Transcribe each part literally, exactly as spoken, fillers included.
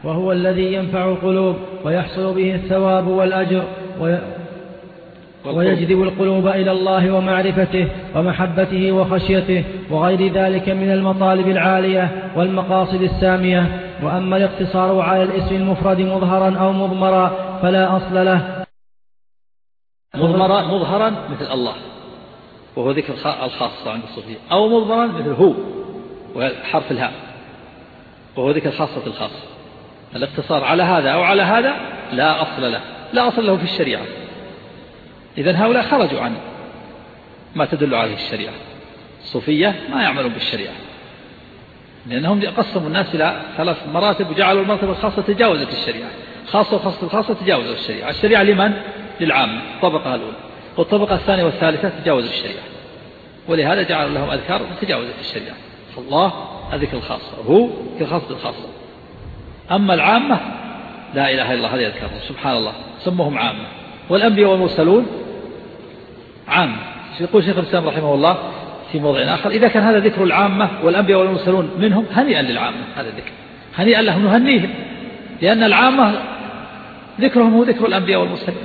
وهو الذي ينفع القلوب ويحصل به الثواب والأجر وي... ويجذب القلوب إلى الله ومعرفته ومحبته وخشيته وغير ذلك من المطالب العالية والمقاصد السامية. وأما الاقتصار على الاسم المفرد مظهرا أو مضمرا فلا أصل له. مضمرا مظهرا مثل الله وهو ذكر الخاصة عند الصوفية، أو مضمرا مثل هو وحرف الهاء وهو ذكر خاصة الخاصة. الاقتصار على هذا أو على هذا لا أصل له، لا أصل له في الشريعة. إذن هؤلاء خرجوا عن ما تدل عليه الشريعة. الصوفية ما يعملون بالشريعة، لأنهم قسموا الناس إلى ثلاث مراتب وجعلوا المرتبة الخاصة تجاوزت الشريعة، خاصة وخاصة الخاصة تجاوزوا الشريعة. الشريعة لمن؟ للعامة، الطبقة الأولى، والطبقة الثانية والثالثة تجاوزوا الشريعة، ولهذا جعلوا لهم أذكار تجاوزت الشريعة. فالله الذكر الخاصة، هو كخاصة الخاصة. أما العامة لا إله إلا الله هذه يذكرون سبحان الله، سموهم عامة. والأنبياء والمرسلون عام. يقول شيخ الإسلام رحمه الله في موضع آخر: إذا كان هذا ذكر العامة والأنبياء والمرسلون منهم هنيئا للعامة، هذا الذكر هنيئا لهم، نهنيهم، لأن العامة ذكرهم هو ذكر الأنبياء والمرسلين.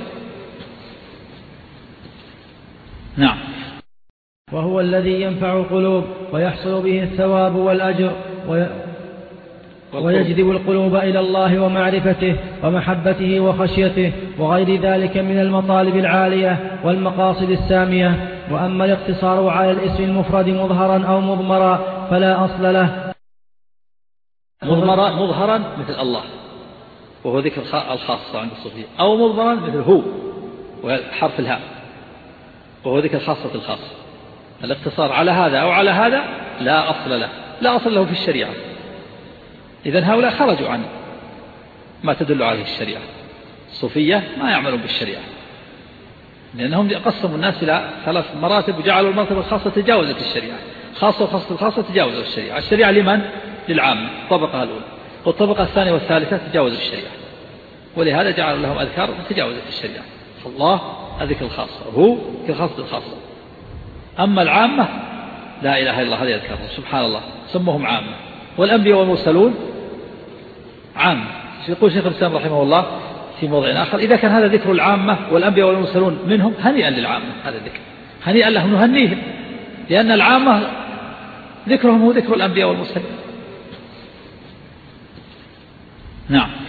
نعم. وهو الذي ينفع القلوب ويحصل به الثواب والأجر وي... ويجذب القلوب إلى الله ومعرفته ومحبته وخشيته وغير ذلك من المطالب العالية والمقاصد السامية. وأما الاقتصار على الاسم المفرد مظهرا أو مضمرا فلا أصل له. مضمرا مظهرا مثل الله وهو ذكر الخاصة عند الصوفية، أو مضمرا مثل هو وحرف الهاء وهو ذكر خاصة الخاصة. الاقتصار على هذا أو على هذا لا أصل له، لا أصل له في الشريعة. إذن هؤلاء خرجوا عن ما تدل عليه الشريعة. الصوفية ما يعملون بالشريعة، لأنهم قسموا الناس إلى ثلاث مراتب وجعلوا المرتبة الخاصة تجاوزت الشريعة، خاصة وخاصة الخاصة تجاوزوا الشريعة. الشريعة لمن؟ للعامة، الطبقة الأولى، والطبقة الثانية والثالثة تجاوزوا الشريعة، ولهذا جعلوا لهم أذكار تجاوزت الشريعة. فالله الذكر الخاصة، هو كخاصة الخاصة. أما العامة لا إله إلا الله هذه يذكرون سبحان الله، سموهم عامة. والأنبياء والمرسلون عام. يقول شيخ الإسلام رحمه الله في موضع آخر: إذا كان هذا ذكر العامة والأنبياء والمرسلون منهم هنيئا للعامة، هذا الذكر هنيئا لهم، نهنيهم، لأن العامة ذكرهم هو ذكر الأنبياء والمرسلين. نعم.